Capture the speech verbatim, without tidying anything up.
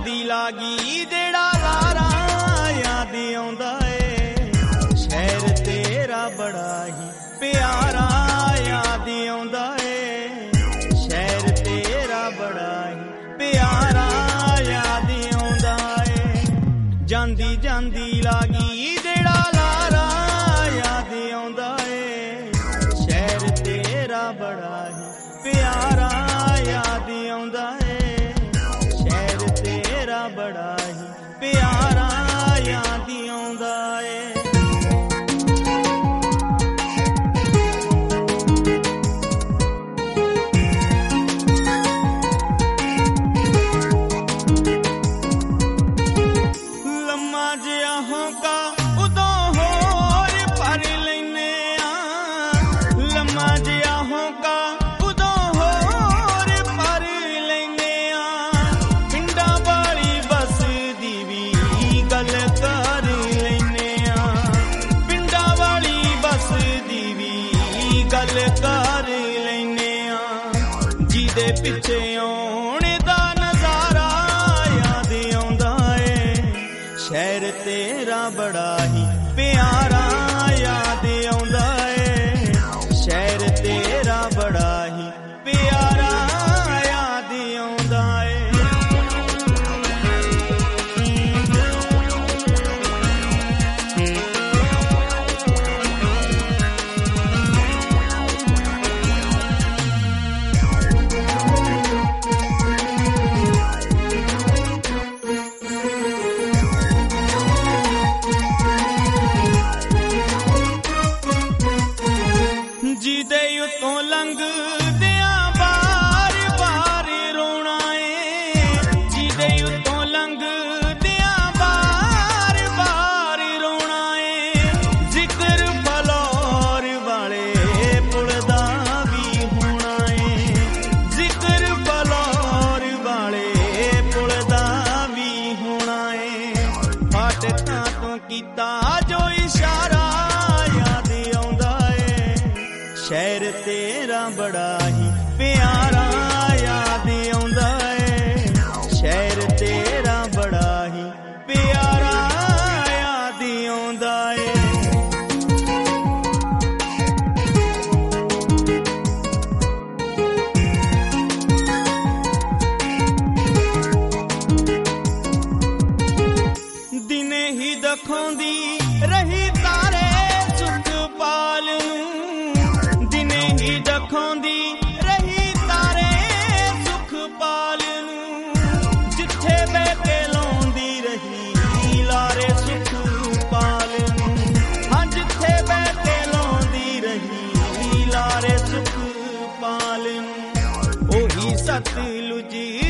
ਜਾਂਦੀ ਲਾਗੀ ਜਿਹੜਾ ਲਾਰਾ याद आउंदा ए शहर तेरा बड़ा ही प्यारा याद आउंदा ए शहर तेरा बड़ा ही प्यारा याद आउंदा ए ਜਾਂਦੀ ਜਾਂਦੀ लागी ਜਿਹੜਾ ਲਾਰਾ याद आउंदा ए शहर तेरा बड़ा ही प्यारा याद आउंदा ए शहर तेरा बड़ा ही प्यारा याद आउंदा ए लम्मा जिहा होका उदों होर भर लैने आ लम्मा जिहा होका उदों होर भर लैने आ पिंडां वाली बस दी वी गल कर लैने आ पिंडां वाली बस दी वी गल कर लैने आ जिहदे पिछे आउण दा नज़ारा याद आउंदा ए शहर तेरा बड़ा ही प्यारा याद आउंदा ए शहर तेरा बड़ा ही प्यारा याद आउंदा ए ਜਿਹਦੇ ਉਤੋਂ ਲੰਘਦਿਆਂ ਬਾਰ ਬਾਰ ਰੋਣਾ ਏ ਜਿਹਦੇ ਉਤੋਂ ਲੰਘਦਿਆਂ ਬਾਰ ਬਾਰ ਰੋਣਾ ਏ ਜ਼ਿਕਰ ਫਲੌਰ ਵਾਲੇ ਪੁਲ ਦਾ ਵੀ ਹੋਣਾ ਏ ਜ਼ਿਕਰ ਫਲੌਰ ਵਾਲੇ ਪੁਲ ਦਾ ਵੀ ਹੋਣਾ ਏ ਫਾਟਕਾਂ ਤੋਂ ਕੀਤਾ ਜੋ ਇਸ਼ਾਰਾ शहर तेरा बड़ा ही प्यारा याद आउंदा ए शहर तेरा बड़ा ही प्यारा याद आउंदा ए दिने ही दखोंदी रही तारे सुखपाल नूं दिने ही दखोंदी रही तारे सुखपाल नूं जिथे बह के लाउंदी रही लारे सुखपाल नूं हां जिथे बह के लाउंदी रही लारे सुखपाल नूं ओही सतलुज